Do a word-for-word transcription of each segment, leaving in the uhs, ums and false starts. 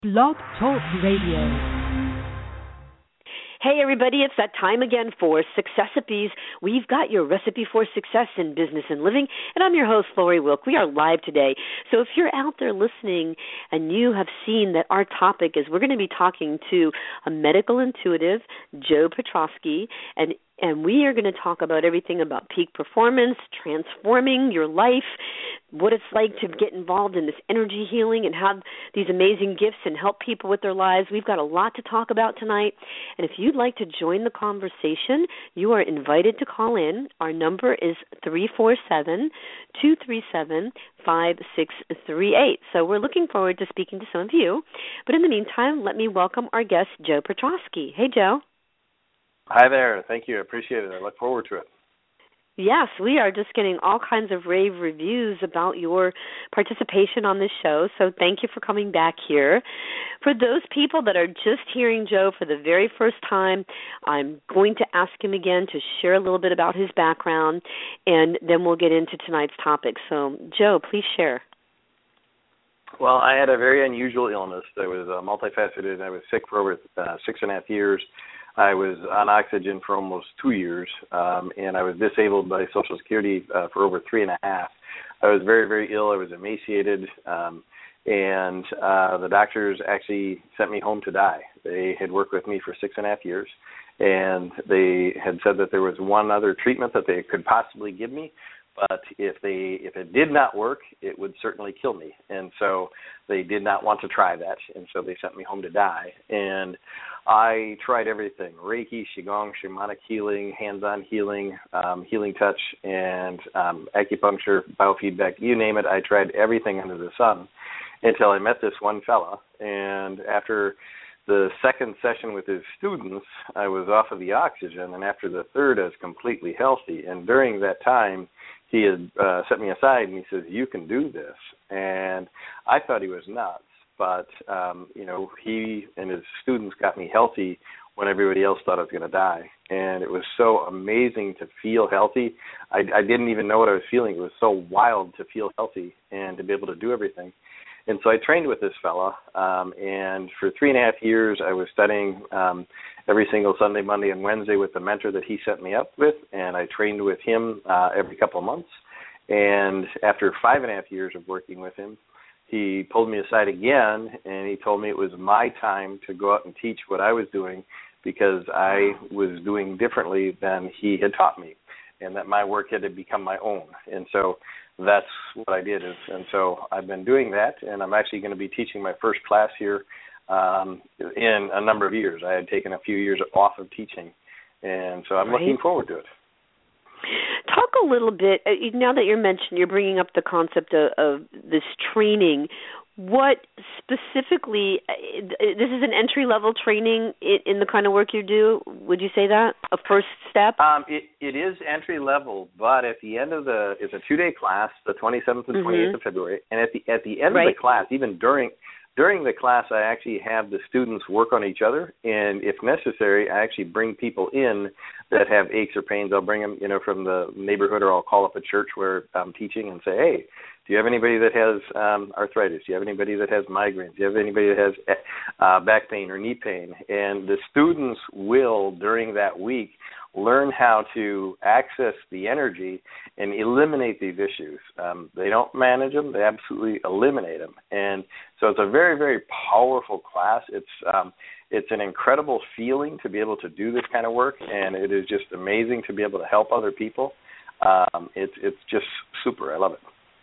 Blog Talk Radio. Hey everybody, it's that time again for Successpies. We've got your recipe for success in business and living, and I'm your host, Lori Wilk. We are live today. So if you're out there listening and you have seen that our topic is we're going to be talking to a medical intuitive, Joe Petrosky, and And we are going to talk about everything about peak performance, transforming your life, what it's like to get involved in this energy healing and have these amazing gifts and help people with their lives. We've got a lot to talk about tonight. And if you'd like to join the conversation, you are invited to call in. Our number is three four seven, two three seven, five six three eight. So we're looking forward to speaking to some of you. But in the meantime, let me welcome our guest, Joe Petrosky. Hey, Joe. Hi there. Thank you. I appreciate it. I look forward to it. Yes, we are just getting all kinds of rave reviews about your participation on this show, so thank you for coming back here. For those people that are just hearing Joe for the very first time, I'm going to ask him again to share a little bit about his background, and then we'll get into tonight's topic. So, Joe, please share. Well, I had a very unusual illness. I was uh, multifaceted. I was sick for over uh, six and a half years. I was on oxygen for almost two years, um, and I was disabled by Social Security uh, for over three and a half. I was very, very ill. I was emaciated, um, and uh, the doctors actually sent me home to die. They had worked with me for six and a half years, and they had said that there was one other treatment that they could possibly give me, but if they if it did not work, it would certainly kill me. And so they did not want to try that, and so they sent me home to die. And I tried everything: Reiki, Qigong, shamanic healing, hands-on healing, um, healing touch, and um, acupuncture, biofeedback, you name it. I tried everything under the sun until I met this one fella. And after the second session with his students, I was off of the oxygen, and after the third, I was completely healthy. And during that time, he had uh, set me aside, and he says, "You can do this." And I thought he was nuts. But, um, you know, he and his students got me healthy when everybody else thought I was going to die. And it was so amazing to feel healthy. I, I didn't even know what I was feeling. It was so wild to feel healthy and to be able to do everything. And so I trained with this fella, um, and for three and a half years I was studying um, every single Sunday, Monday, and Wednesday with the mentor that he set me up with, and I trained with him uh, every couple of months. And after five and a half years of working with him, he pulled me aside again, and he told me it was my time to go out and teach what I was doing because I was doing differently than he had taught me, and that my work had to become my own. And so that's what I did. And so I've been doing that, and I'm actually going to be teaching my first class here um, in a number of years. I had taken a few years off of teaching, and so I'm right. looking forward to it. Talk a little bit, now that you're mentioning, you're bringing up the concept of, of this training. What specifically, this is an entry-level training in the kind of work you do, would you say that, a first step? Um, it, it is entry-level, but at the end of the, it's a two-day class, the twenty-seventh and twenty-eighth mm-hmm. of February, and at the at the end right. of the class, even during During the class, I actually have the students work on each other, and if necessary, I actually bring people in that have aches or pains. I'll bring them, you know, from the neighborhood, or I'll call up a church where I'm teaching and say, hey, do you have anybody that has um, arthritis? Do you have anybody that has migraines? Do you have anybody that has uh, back pain or knee pain? And the students will, during that week, learn how to access the energy and eliminate these issues. Um, they don't manage them; they absolutely eliminate them. And so it's a very, very powerful class. It's um, it's an incredible feeling to be able to do this kind of work, and it is just amazing to be able to help other people. Um, it's it's just super. I love it.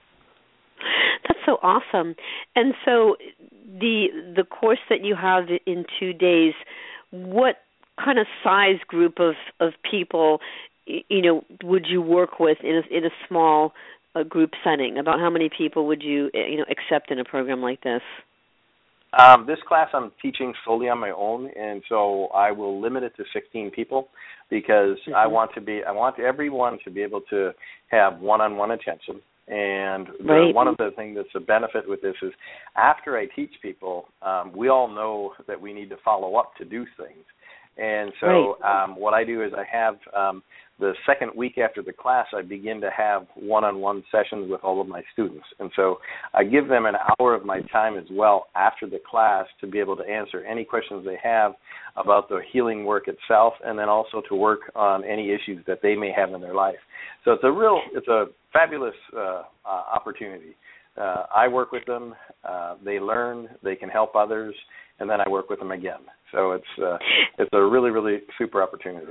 That's so awesome. And so the the course that you have in two days, what kind of size group of, of people, you know, would you work with in a, in a small uh, group setting? About how many people would you, you know, accept in a program like this? Um, this class I'm teaching solely on my own, and so I will limit it to sixteen people because mm-hmm. I want to be, I want everyone to be able to have one-on-one attention. And the, right. one of the things that's a benefit with this is after I teach people, um, we all know that we need to follow up to do things. And so right. um, what I do is I have um, the second week after the class, I begin to have one-on-one sessions with all of my students. And so I give them an hour of my time as well after the class to be able to answer any questions they have about the healing work itself, and then also to work on any issues that they may have in their life. So it's a real, it's a fabulous uh, uh, opportunity. Uh, I work with them, uh, they learn, they can help others, and then I work with them again. So it's uh, it's a really, really super opportunity.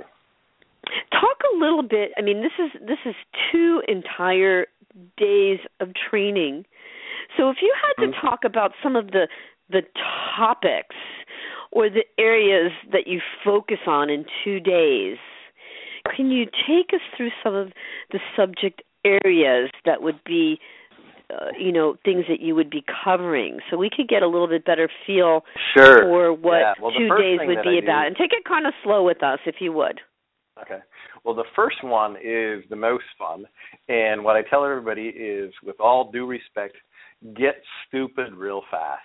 Talk a little bit. I mean, this is this is two entire days of training. So if you had to talk about some of the the topics or the areas that you focus on in two days, can you take us through some of the subject areas that would be, uh, you know, things that you would be covering, so we could get a little bit better feel sure. for what yeah. well, two days would be about, do, and take it kind of slow with us, if you would. Okay. Well, the first one is the most fun, and what I tell everybody is, with all due respect, get stupid real fast.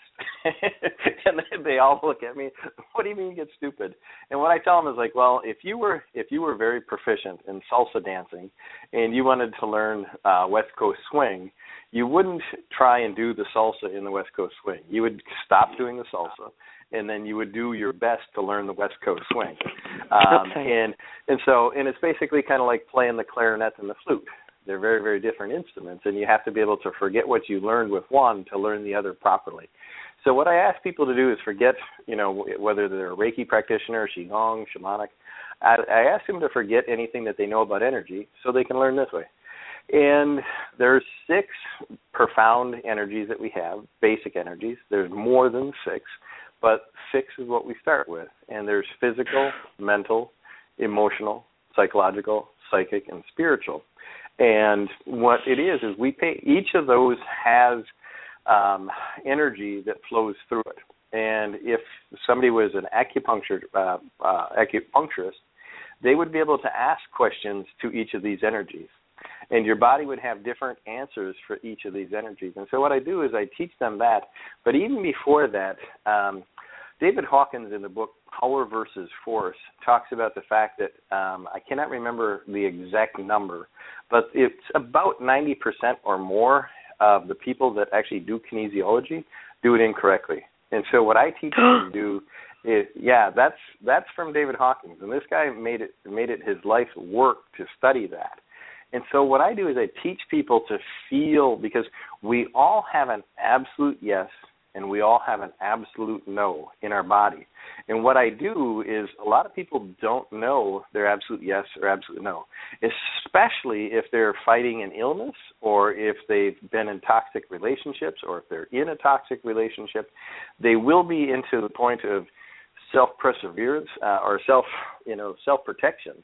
And they all look at me, what do you mean get stupid? And what I tell them is like, well, if you were if you were very proficient in salsa dancing and you wanted to learn uh, West Coast swing, you wouldn't try and do the salsa in the West Coast swing. You would stop doing the salsa, and then you would do your best to learn the West Coast swing. Um, okay. And and so and it's basically kind of like playing the clarinet and the flute. They're very, very different instruments, and you have to be able to forget what you learned with one to learn the other properly. So what I ask people to do is forget, you know, whether they're a Reiki practitioner, Qigong, shamanic. I, I ask them to forget anything that they know about energy so they can learn this way. And there's six profound energies that we have, basic energies. There's more than six, but six is what we start with. And there's physical, mental, emotional, psychological, psychic, and spiritual. And what it is is we pay, each of those has um, energy that flows through it. And if somebody was an acupuncture uh, uh, acupuncturist, they would be able to ask questions to each of these energies. And your body would have different answers for each of these energies. And so what I do is I teach them that. But even before that, um, David Hawkins in the book Power versus Force talks about the fact that um, I cannot remember the exact number, but it's about ninety percent or more of the people that actually do kinesiology do it incorrectly. And so what I teach them to do is, yeah, that's that's from David Hawkins, and this guy made it made it his life's work to study that. And so what I do is I teach people to feel, because we all have an absolute yes and we all have an absolute no in our body. And what I do is a lot of people don't know their absolute yes or absolute no, especially if they're fighting an illness or if they've been in toxic relationships or if they're in a toxic relationship. They will be into the point of self-perseverance uh, or self, you know, self-protection.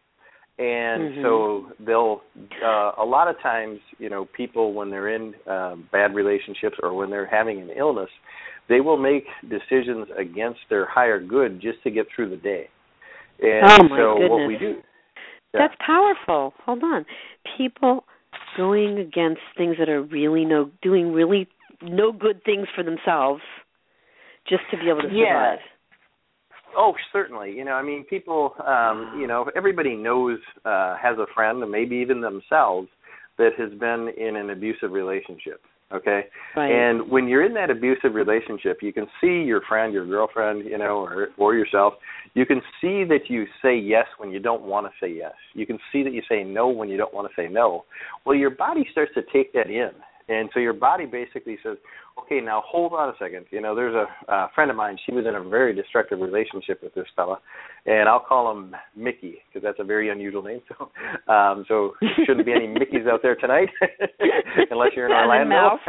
And mm-hmm. so they'll, uh, a lot of times, you know, people when they're in um, bad relationships or when they're having an illness, they will make decisions against their higher good just to get through the day. And oh my so goodness. what we do. Yeah. That's powerful. Hold on. People going against things that are really no, doing really no good things for themselves just to be able to survive. Yeah. Oh, certainly. You know, I mean, people, um, you know, everybody knows, uh, has a friend, and maybe even themselves, that has been in an abusive relationship, okay? Right. And when you're in that abusive relationship, you can see your friend, your girlfriend, you know, or, or yourself. You can see that you say yes when you don't want to say yes. You can see that you say no when you don't want to say no. Well, your body starts to take that in. And so your body basically says, okay, now hold on a second. You know, there's a, a friend of mine. She was in a very destructive relationship with this fella, and I'll call him Mickey because that's a very unusual name. So, um, so there shouldn't be any Mickeys out there tonight, unless you're in Orlando.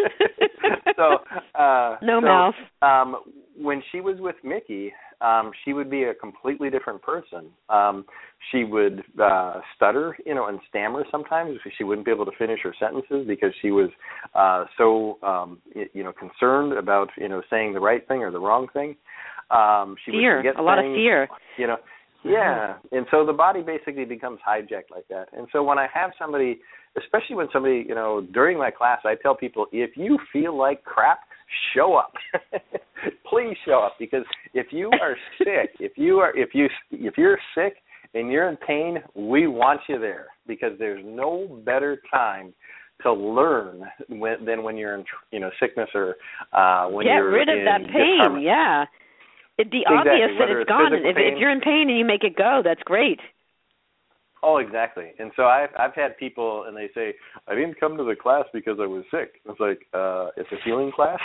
so, uh, no so, mouth. Um, when she was with Mickey, um, she would be a completely different person. Um, she would uh, stutter, you know, and stammer sometimes. She wouldn't be able to finish her sentences because she was uh, so, um, you know, concerned about, you know, saying the right thing or the wrong thing. Um, she fear, would forget a lot things, of fear. You know, yeah. And so the body basically becomes hijacked like that. And so when I have somebody, especially when somebody, you know, during my class, I tell people, if you feel like crap, show up. Please show up, because if you are sick, if you are if you if you're sick and you're in pain, we want you there because there's no better time to learn when, than when you're in, you know, sickness or uh, when Get you're rid of in that pain, disharmony. yeah. It'd be Exactly. obvious that Whether it's it's gone. physical If, pain, if you're in pain and you make it go, that's great. Oh, exactly. And so I've I've had people, and they say, I didn't come to the class because I was sick. It's like, uh, it's a healing class.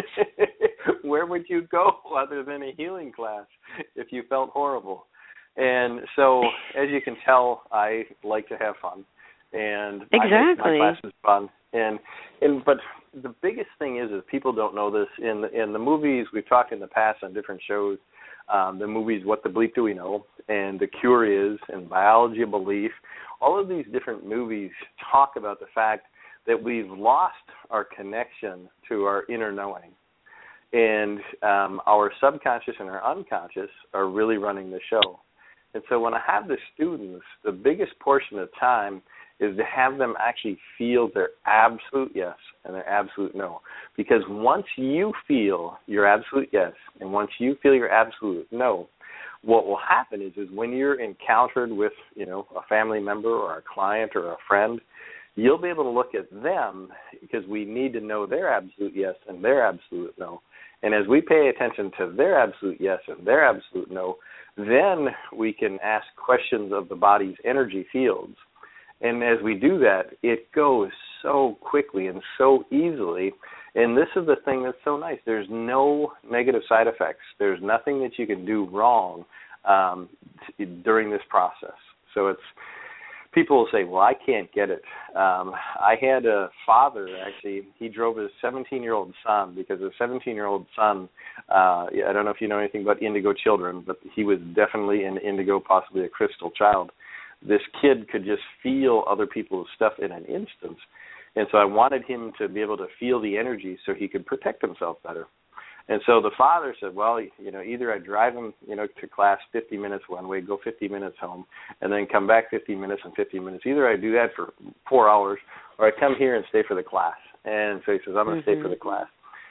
Where would you go other than a healing class if you felt horrible? And so, as you can tell, I like to have fun, and exactly. I make my classes fun. And and but the biggest thing is, is people don't know this. In the, in the movies, we've talked in the past on different shows. Um, the movies, What the Bleep Do We Know, and The Cure Is, and Biology of Belief, all of these different movies talk about the fact that we've lost our connection to our inner knowing. And um, our subconscious and our unconscious are really running the show. And so when I have the students, the biggest portion of time is to have them actually feel their absolute yes and their absolute no. Because once you feel your absolute yes and once you feel your absolute no, what will happen is, is when you're encountered with, you know, a family member or a client or a friend, you'll be able to look at them because we need to know their absolute yes and their absolute no. And as we pay attention to their absolute yes and their absolute no, then we can ask questions of the body's energy fields. And as we do that, it goes so quickly and so easily. And this is the thing that's so nice. There's no negative side effects. There's nothing that you can do wrong um, t- during this process. So it's people will say, well, I can't get it. Um, I had a father, actually, he drove his seventeen-year-old son because his seventeen-year-old son, uh, I don't know if you know anything about indigo children, but he was definitely an indigo, possibly a crystal child. This kid could just feel other people's stuff in an instant. And so I wanted him to be able to feel the energy so he could protect himself better. And so the father said, well, you know, either I drive him, you know, to class fifty minutes one way, go fifty minutes home, and then come back fifty minutes and fifty minutes. Either I do that for four hours or I come here and stay for the class. And so he says, I'm going to mm-hmm. stay for the class.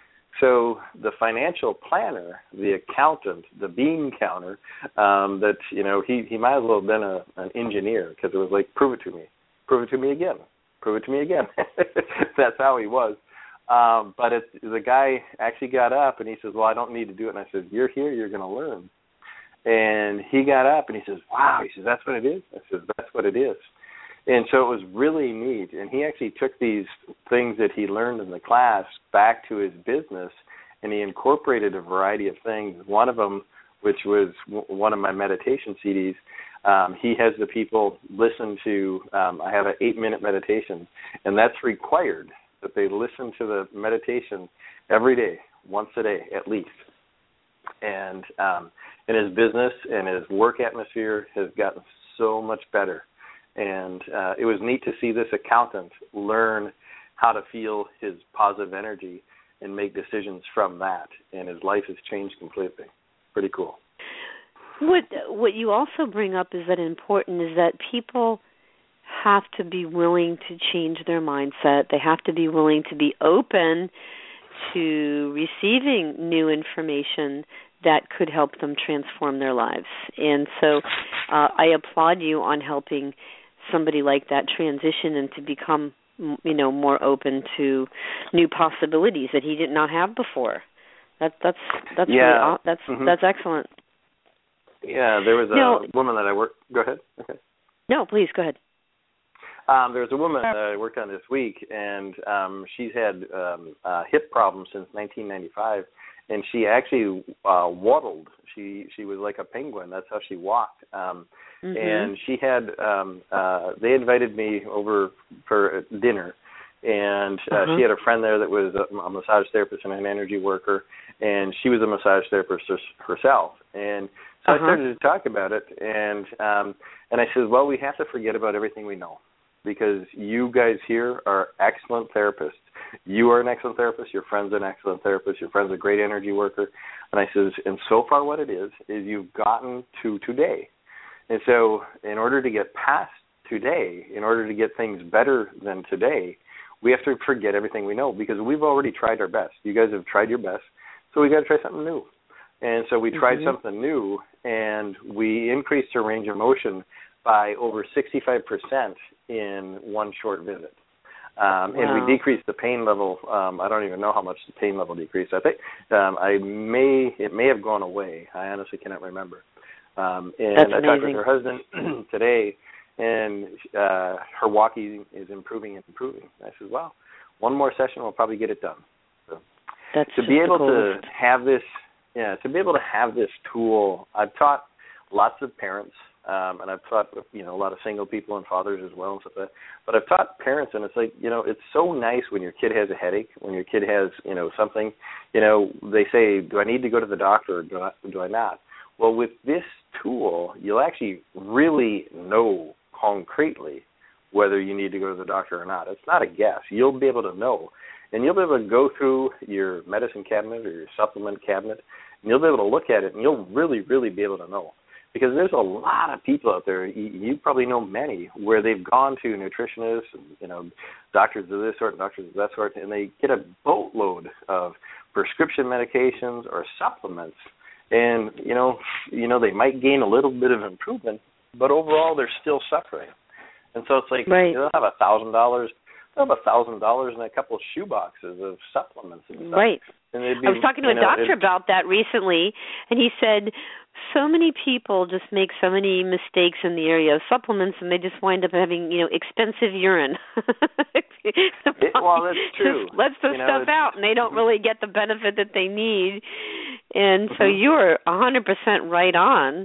So the financial planner, the accountant, the bean counter, um, that, you know, he, he might as well have been a, an engineer because it was like, prove it to me. Prove it to me again. Prove it to me again. That's how he was. Um, but it, the guy actually got up and he says, well, I don't need to do it. And I said, you're here, you're going to learn. And he got up and he says, wow. He says, that's what it is? I said, that's what it is. And so it was really neat. And he actually took these things that he learned in the class back to his business, and he incorporated a variety of things. One of them, which was w- one of my meditation C Ds, um, he has the people listen to, um, I have an eight-minute meditation, and that's required, that they listen to the meditation every day, once a day at least. And um, and his business and his work atmosphere has gotten so much better. And uh, it was neat to see this accountant learn how to feel his positive energy and make decisions from that. And his life has changed completely. Pretty cool. What what you also bring up is that important is that people have to be willing to change their mindset. They have to be willing to be open to receiving new information that could help them transform their lives. And so uh, I applaud you on helping somebody like that transition and to become, you know, more open to new possibilities that he did not have before. That, that's that's yeah. really, that's mm-hmm. that's excellent. Yeah, there was a now, woman that I worked. Go ahead. Okay. No, please go ahead. Um, there was a woman that I worked on this week, and um, she's had um, uh, hip problems since nineteen ninety-five, and she actually uh, waddled. She she was like a penguin. That's how she walked. Um, mm-hmm. And she had um, uh, they invited me over for dinner, and uh, uh-huh. she had a friend there that was a, a massage therapist and an energy worker, and she was a massage therapist herself. And so uh-huh. I started to talk about it, and um, and I said, well, we have to forget about everything we know, because you guys here are excellent therapists. You are an excellent therapist. Your friend's an excellent therapist. Your friend's a great energy worker. And I says, and so far what it is, is you've gotten to today. And so in order to get past today, in order to get things better than today, we have to forget everything we know, because we've already tried our best. You guys have tried your best, so we got to try something new. And so we tried mm-hmm. something new, and we increased her range of motion by over sixty-five percent in one short visit. Um, wow. And we decreased the pain level. Um, I don't even know how much the pain level decreased. I think um, I may it may have gone away. I honestly cannot remember. Um, and That's I amazing. talked with her husband today, and uh, her walking is improving and improving. I said, well, one more session will probably get it done. So That's to be able to coolest. have this, yeah, to be able to have this tool, I've taught lots of parents. Um, and I've taught, you know, a lot of single people and fathers as well and stuff like that. But I've taught parents, and it's like, you know, it's so nice when your kid has a headache, when your kid has, you know, something, you know, they say, do I need to go to the doctor or do I, do I not? Well, with this tool, you'll actually really know concretely whether you need to go to the doctor or not. It's not a guess. You'll be able to know. And you'll be able to go through your medicine cabinet or your supplement cabinet, and you'll be able to look at it, and you'll really, really be able to know. Because there's a lot of people out there, you, you probably know many, where they've gone to nutritionists, and, you know, doctors of this sort and doctors of that sort, and they get a boatload of prescription medications or supplements. And, you know, you know, they might gain a little bit of improvement, but overall they're still suffering. And so it's like, right. you know, they'll have a thousand dollars, they'll have a thousand dollars in a couple of shoe boxes of supplements and stuff. Right. And be, I was talking to a know, doctor about that recently, and he said so many people just make so many mistakes in the area of supplements, and they just wind up having, you know, expensive urine. it, well, that's true. Just lets the you know, stuff out, and they don't really get the benefit that they need. And so mm-hmm. you're one hundred percent right on.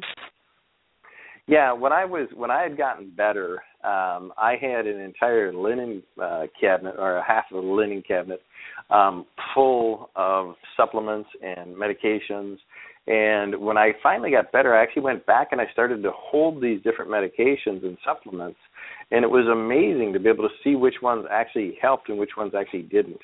Yeah, when I was when I had gotten better, um, I had an entire linen uh, cabinet, or a half of a linen cabinet, um, full of supplements and medications. And when I finally got better, I actually went back and I started to hold these different medications and supplements, and it was amazing to be able to see which ones actually helped and which ones actually didn't.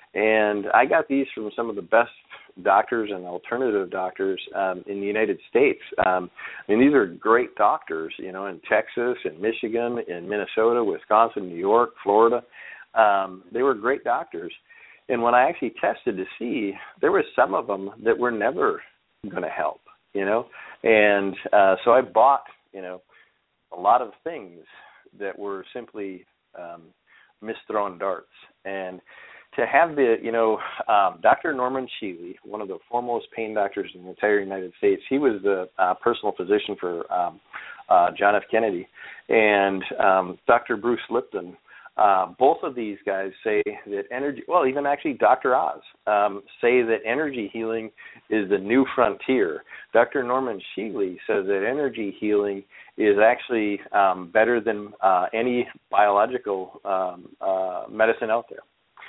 And I got these from some of the best doctors and alternative doctors um, in the United States. Um, I mean, these are great doctors, you know, in Texas, in Michigan, in Minnesota, Wisconsin, New York, Florida. Um, they were great doctors. And when I actually tested to see, there were some of them that were never going to help, you know. And uh, so I bought, you know, a lot of things that were simply um, misthrown darts. And to have the, you know, um, Doctor Norman Sheely, one of the foremost pain doctors in the entire United States, he was the uh, personal physician for um, uh, John F. Kennedy, and um, Doctor Bruce Lipton. Uh, both of these guys say that energy, well, even actually Doctor Oz, um, say that energy healing is the new frontier. Doctor Norman Sheely says that energy healing is actually um, better than uh, any biological um, uh, medicine out there.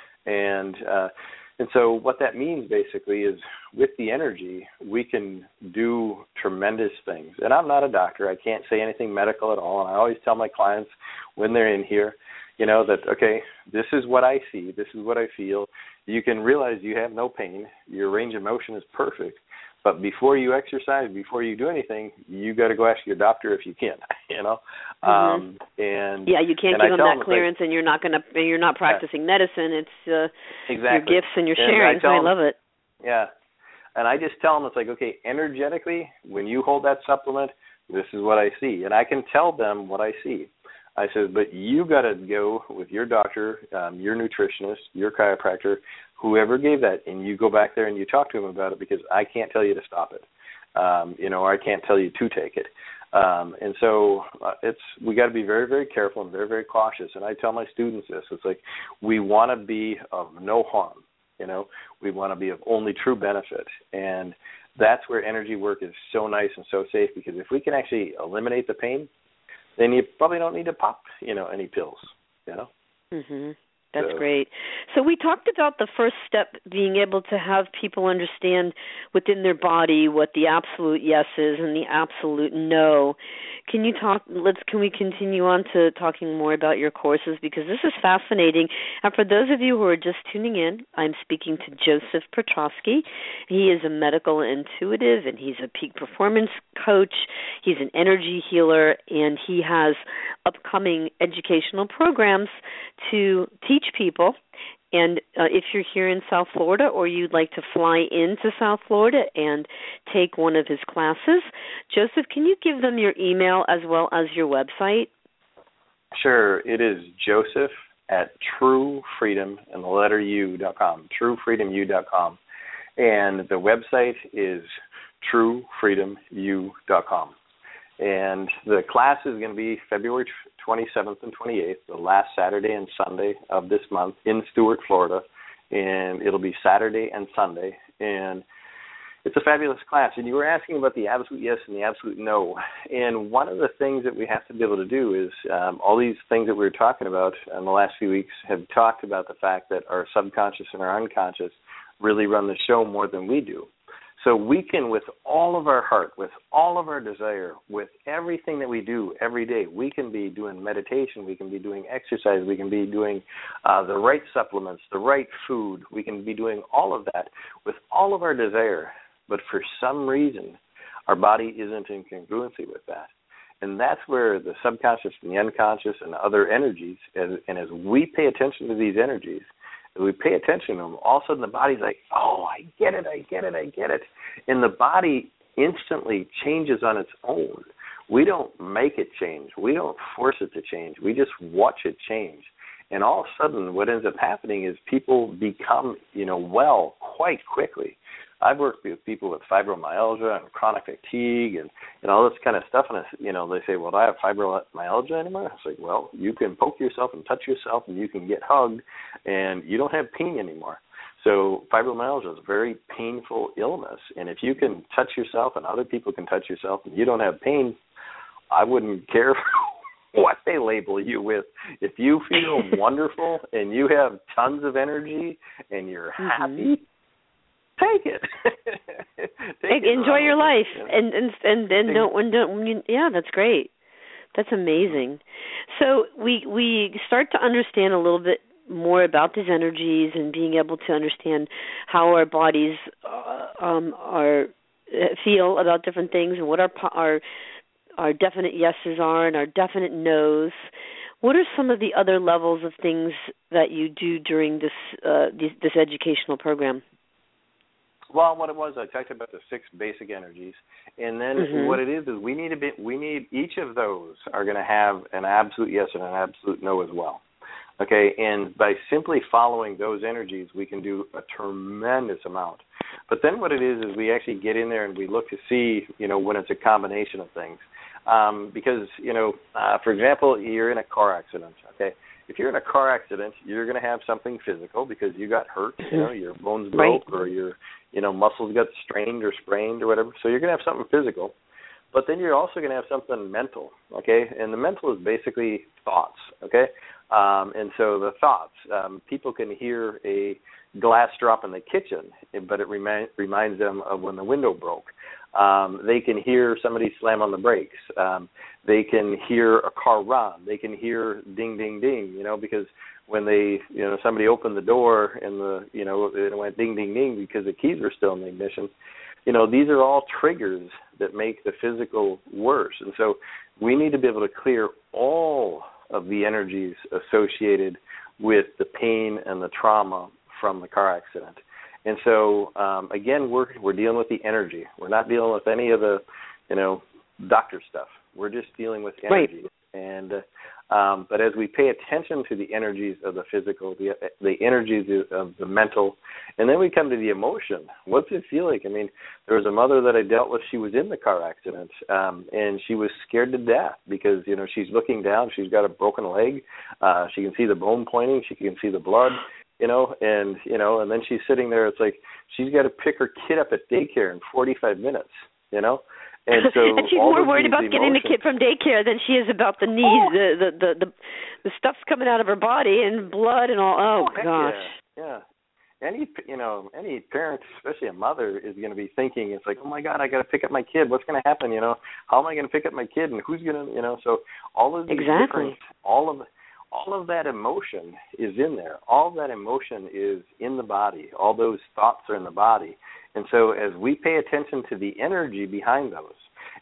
And uh, and so what that means basically is with the energy, we can do tremendous things. And I'm not a doctor. I can't say anything medical at all. And I always tell my clients when they're in here, you know, that, okay, this is what I see. This is what I feel. You can realize you have no pain. Your range of motion is perfect. But before you exercise, before you do anything, you got to go ask your doctor if you can, you know. Mm-hmm. Um, and yeah, you can't and give I them tell that clearance, like, and you're not going to. You're not practicing yeah. medicine. It's uh, exactly. your gifts and your and sharing. I, so I them, love it. Yeah, and I just tell them it's like, okay, energetically, when you hold that supplement, this is what I see, and I can tell them what I see. I said, but you got to go with your doctor, um, your nutritionist, your chiropractor, whoever gave that, and you go back there and you talk to them about it, because I can't tell you to stop it, um, you know, or I can't tell you to take it. Um, and so uh, it's we got to be very, very careful and very, very cautious. And I tell my students this: it's like we want to be of no harm, you know, we want to be of only true benefit, and that's where energy work is so nice and so safe, because if we can actually eliminate the pain, then you probably don't need to pop, you know, any pills, you know. Mhm. That's so. great. So we talked about the first step being able to have people understand within their body what the absolute yes is and the absolute no. Can you talk, let's, can we continue on to talking more about your courses, because this is fascinating. And for those of you who are just tuning in, I'm speaking to Joseph Piotrowski. He is a medical intuitive, and he's a peak performance coach. He's an energy healer, and he has upcoming educational programs to teach people And uh, if you're here in South Florida or you'd like to fly into South Florida and take one of his classes, Joseph, can you give them your email as well as your website? Sure. It is Joseph at True Freedom and the letter U dot com, true freedom u dot com. And the website is true freedom u dot com. And the class is going to be February twenty-seventh and twenty-eighth, the last Saturday and Sunday of this month in Stuart, Florida. And it'll be Saturday and Sunday. And it's a fabulous class. And you were asking about the absolute yes and the absolute no. And one of the things that we have to be able to do is um, all these things that we were talking about in the last few weeks have talked about the fact that our subconscious and our unconscious really run the show more than we do. So we can, with all of our heart, with all of our desire, with everything that we do every day, we can be doing meditation, we can be doing exercise, we can be doing uh, the right supplements, the right food, we can be doing all of that with all of our desire. But for some reason, our body isn't in congruency with that. And that's where the subconscious and the unconscious and the other energies, as, and as we pay attention to these energies, as we pay attention to them, all of a sudden the body's like, oh, I get it, I get it, I get it. And the body instantly changes on its own. We don't make it change. We don't force it to change. We just watch it change. And all of a sudden what ends up happening is people become, you know, well quite quickly. I've worked with people with fibromyalgia and chronic fatigue and, and all this kind of stuff. And, I, you know, they say, well, do I have fibromyalgia anymore? I say, well, you can poke yourself and touch yourself and you can get hugged and you don't have pain anymore. So fibromyalgia is a very painful illness. And if you can touch yourself and other people can touch yourself and you don't have pain, I wouldn't care what they label you with. If you feel wonderful and you have tons of energy and you're happy, mm-hmm. Take it. Take it. Enjoy your life, and and and then don't when don't when you, yeah, that's great. That's amazing. So we we start to understand a little bit more about these energies and being able to understand how our bodies uh, um, are feel about different things and what our our our definite yeses are and our definite nos. What are some of the other levels of things that you do during this uh, this, this educational program? Well, what it was, I talked about the six basic energies, and then mm-hmm. what it is is we need a bit. We need each of those are going to have an absolute yes and an absolute no as well. Okay, and by simply following those energies, we can do a tremendous amount. But then what it is is we actually get in there and we look to see, you know, when it's a combination of things. Um, because, you know, uh, for example, you're in a car accident, okay? If you're in a car accident, you're going to have something physical because you got hurt, you know, your bones broke right. or your, you know, muscles got strained or sprained or whatever. So you're going to have something physical. But then you're also going to have something mental, okay? And the mental is basically thoughts, okay? Um, and so the thoughts, um, people can hear a glass drop in the kitchen, but it remi- reminds them of when the window broke. Um, they can hear somebody slam on the brakes. Um, they can hear a car run. They can hear ding, ding, ding, you know, because when they, you know, somebody opened the door and the, you know, it went ding, ding, ding because the keys were still in the ignition. You know, these are all triggers that make the physical worse. And so we need to be able to clear all of the energies associated with the pain and the trauma from the car accident. And so, um, again, we're we're dealing with the energy. We're not dealing with any of the, you know, doctor stuff. We're just dealing with energy. Right. And uh, um, but as we pay attention to the energies of the physical, the the energies of the mental, and then we come to the emotion. What's it feel like? I mean, there was a mother that I dealt with. She was in the car accident, um, and she was scared to death because, you know, she's looking down. She's got a broken leg. Uh, she can see the bone pointing. She can see the blood. You know, and, you know, and then she's sitting there. It's like she's got to pick her kid up at daycare in forty-five minutes, you know. And so and she's more worried about emotions. Getting the kid from daycare than she is about the knees, oh. the, the, the, the, the stuff's coming out of her body and blood and all. Oh, oh gosh. Yeah, yeah. Any, you know, any parent, especially a mother, is going to be thinking, it's like, oh, my God, I got to pick up my kid. What's going to happen, you know? How am I going to pick up my kid and who's going to, you know? So all of these exactly. all of All of that emotion is in there. All of that emotion is in the body. All those thoughts are in the body. And so as we pay attention to the energy behind those,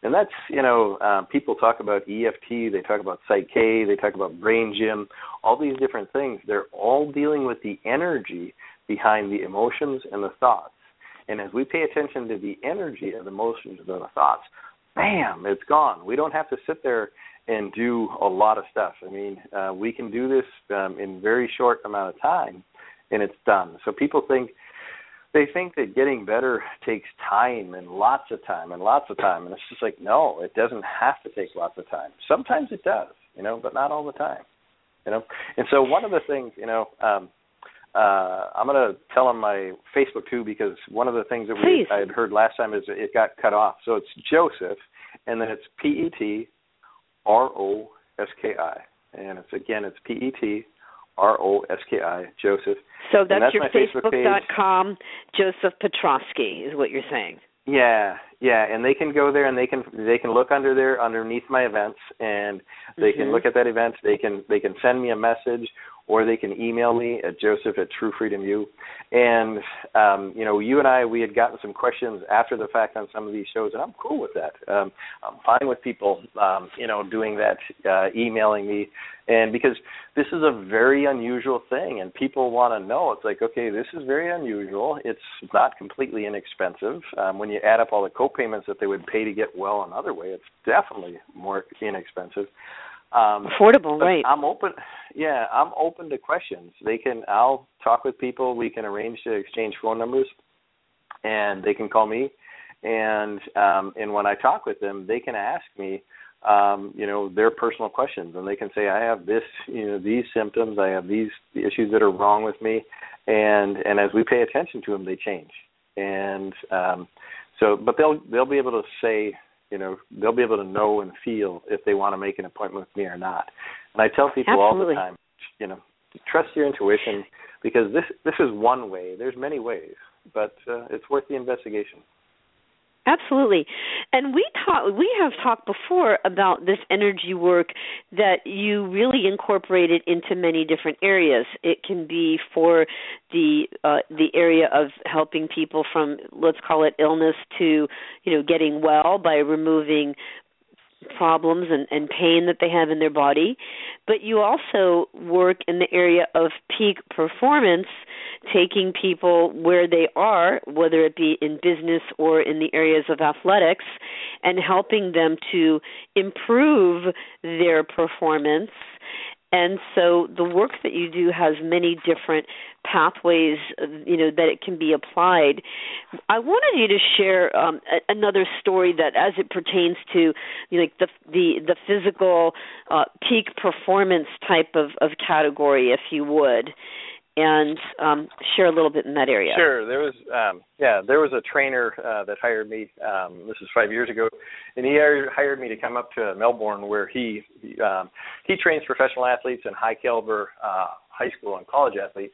And that's, you know, uh, people talk about E F T, they talk about Psych-K, they talk about Brain Gym, all these different things. They're all dealing with the energy behind the emotions and the thoughts. And as we pay attention to the energy of the emotions and the thoughts, bam, it's gone. We don't have to sit there and do a lot of stuff. I mean, uh, we can do this um, in a very short amount of time, and it's done. So people think, they think that getting better takes time and lots of time and lots of time. And it's just like, no, it doesn't have to take lots of time. Sometimes it does, you know, but not all the time, you know. And so one of the things, you know, um, uh, I'm going to tell on my Facebook too, because one of the things that we I had heard last time is it got cut off. So it's Joseph, and then it's P E T R O S K I. And it's, again, it's P E T R O S K I, Joseph. So that's, that's your Facebook Facebook dot com, Joseph Petrosky, is what you're saying. Yeah, yeah, and they can go there and they can they can look under there underneath my events, and they mm-hmm. can look at that event. They can they can send me a message, or they can email me at Joseph at True Freedom U. And um, you know, you and I, we had gotten some questions after the fact on some of these shows, and I'm cool with that. Um, I'm fine with people, um, you know, doing that, uh, emailing me, and because this is a very unusual thing, and people want to know. It's like, okay, this is very unusual. It's not completely inexpensive. Um, when you add up all the co-payments that they would pay to get well another way, it's definitely more inexpensive. Um, Affordable, right? I'm open. Yeah, I'm open to questions. They can. I'll talk with people. We can arrange to exchange phone numbers, and they can call me. And um, and when I talk with them, they can ask me, um, you know, their personal questions, and they can say, I have this, you know, these symptoms. I have these issues that are wrong with me, and and as we pay attention to them, they change. And um, so, but they'll they'll be able to say. You know, they'll be able to know and feel if they want to make an appointment with me or not. And I tell people Absolutely. all the time, you know, trust your intuition, because this this is one way. There's many ways, but uh, it's worth the investigation. Absolutely. And we talk, we have talked before about this energy work that you really incorporated into many different areas. It can be for the uh, the area of helping people from, let's call it illness, to, you know, getting well by removing problems and, and pain that they have in their body. But you also work in the area of peak performance, taking people where they are, whether it be in business or in the areas of athletics, and helping them to improve their performance. And so the work that you do has many different pathways, you know, that it can be applied. I wanted you to share um, a, another story that, as it pertains to, you know, like the the the physical uh, peak performance type of, of category, if you would, and um, share a little bit in that area. Sure. There was, um, yeah, there was a trainer uh, that hired me. Um, this is five years ago, and he hired me to come up to Melbourne, where he he, um, he trains professional athletes and high caliber uh, high school and college athletes.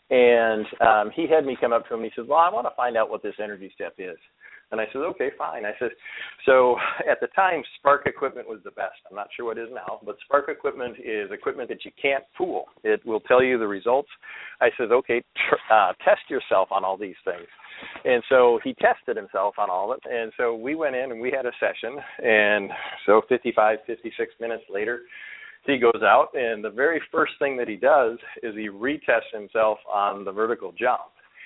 And um, he had me come up to him. And he said, "Well, I want to find out what this energy step is." And I said, okay, fine. I said, so at the time, Spark equipment was the best. I'm not sure what it is now, but Spark equipment is equipment that you can't fool. It will tell you the results. I said, okay, tr- uh, test yourself on all these things. And so he tested himself on all of it. And so we went in and we had a session. And so fifty-five, fifty-six minutes later, he goes out, and the very first thing that he does is he retests himself on the vertical jump.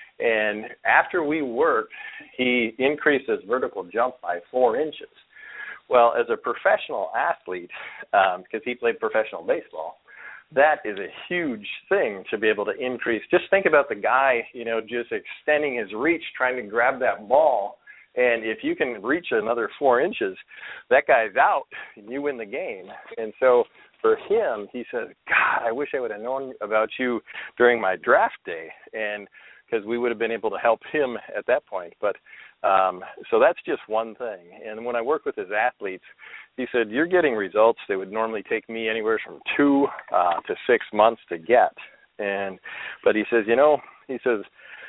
And after we worked, he increased his vertical jump by four inches. Well, as a professional athlete, um, because he played professional baseball, that is a huge thing to be able to increase. Just think about the guy, you know, just extending his reach, trying to grab that ball. And if you can reach another four inches, that guy's out, and you win the game. And so for him, he says, God, I wish I would have known about you during my draft day. And because we would have been able to help him at that point. But um, so that's just one thing. And when I work with his athletes, he said, you're getting results that would normally take me anywhere from two uh, to six months to get. And but he says, you know, he says,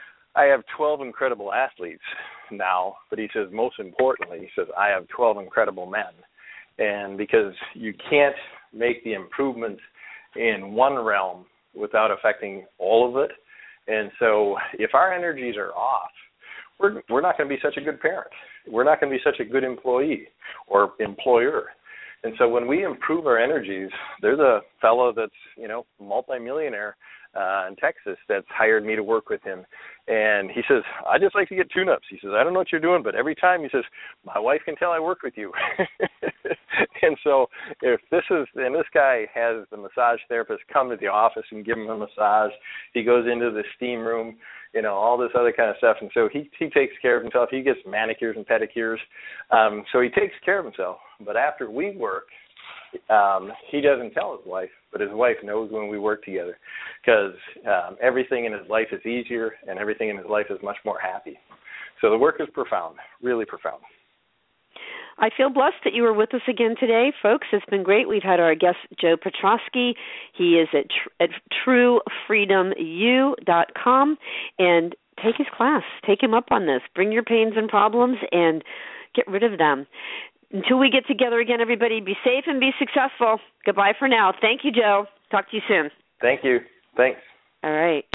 I have twelve incredible athletes now, but he says, most importantly, he says, I have twelve incredible men. And because you can't make the improvements in one realm without affecting all of it. And so if our energies are off, we're we're not going to be such a good parent. we're not going to be such a good employee or employer. And so when we improve our energies, there's a fellow that's, you know, multimillionaire uh, in Texas that's hired me to work with him. And he says, I just like to get tune-ups. He says, I don't know what you're doing, but every time, he says, my wife can tell I work with you. And so if this is, and this guy has the massage therapist come to the office and give him a massage. He goes into the steam room, you know, all this other kind of stuff. And so he, he takes care of himself. He gets manicures and pedicures. Um, so he takes care of himself. But after we work, um, he doesn't tell his wife, but his wife knows when we work together, because um, everything in his life is easier and everything in his life is much more happy. So the work is profound, really profound. I feel blessed that you were with us again today, folks. It's been great. We've had our guest, Joe Petrosky. He is at, tr- at true freedom u dot com, and take his class. Take him up on this. Bring your pains and problems and get rid of them. Until we get together again, everybody, be safe and be successful. Goodbye for now. Thank you, Joe. Talk to you soon. Thank you. Thanks. All right.